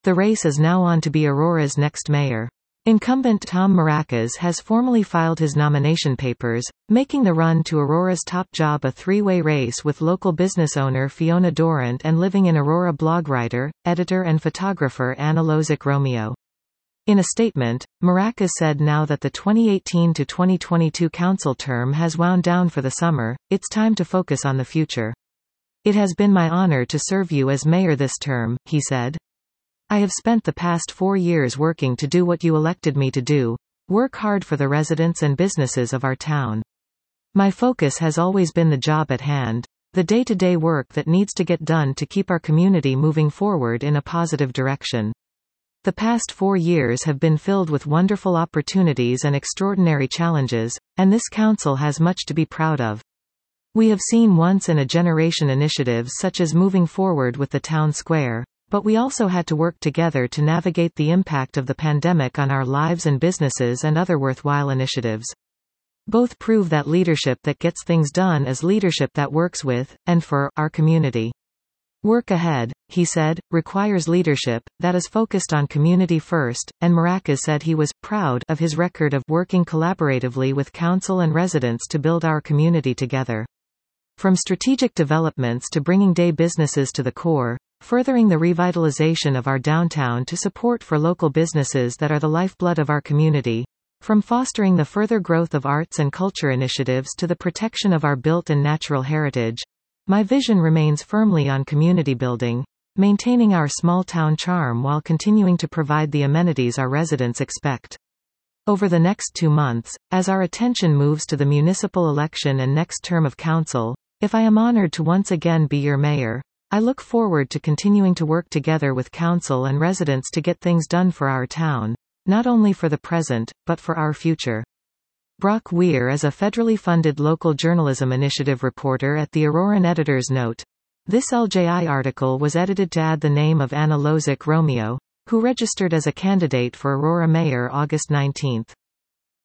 The race is now on to be Aurora's next mayor. Incumbent Tom Maracas has formally filed his nomination papers, making the run to Aurora's top job a three-way race with local business owner Fiona Dorrant and living in Aurora blog writer, editor and photographer Anna Lozic-Romeo. In a statement, Maracas said now that the 2018 to 2022 council term has wound down for the summer, it's time to focus on the future. It has been my honor to serve you as mayor this term, he said. I have spent the past 4 years working to do what you elected me to do, work hard for the residents and businesses of our town. My focus has always been the job at hand, the day-to-day work that needs to get done to keep our community moving forward in a positive direction. The past 4 years have been filled with wonderful opportunities and extraordinary challenges, and this council has much to be proud of. We have seen once-in-a-generation initiatives such as moving forward with the town square, but we also had to work together to navigate the impact of the pandemic on our lives and businesses and other worthwhile initiatives. Both prove that leadership that gets things done is leadership that works with, and for, our community. Work ahead, he said, requires leadership that is focused on community first, and Maracas said he was proud of his record of working collaboratively with council and residents to build our community together. From strategic developments to bringing day businesses to the core, furthering the revitalization of our downtown to support for local businesses that are the lifeblood of our community, from fostering the further growth of arts and culture initiatives to the protection of our built and natural heritage, my vision remains firmly on community building, maintaining our small town charm while continuing to provide the amenities our residents expect. Over the next 2 months, as our attention moves to the municipal election and next term of council, if I am honored to once again be your mayor, I look forward to continuing to work together with council and residents to get things done for our town, not only for the present, but for our future. Brock Weir is a federally funded local journalism initiative reporter at the Auroran Editor's Note. This LJI article was edited to add the name of Anna Lozic-Romeo, who registered as a candidate for Aurora Mayor August 19.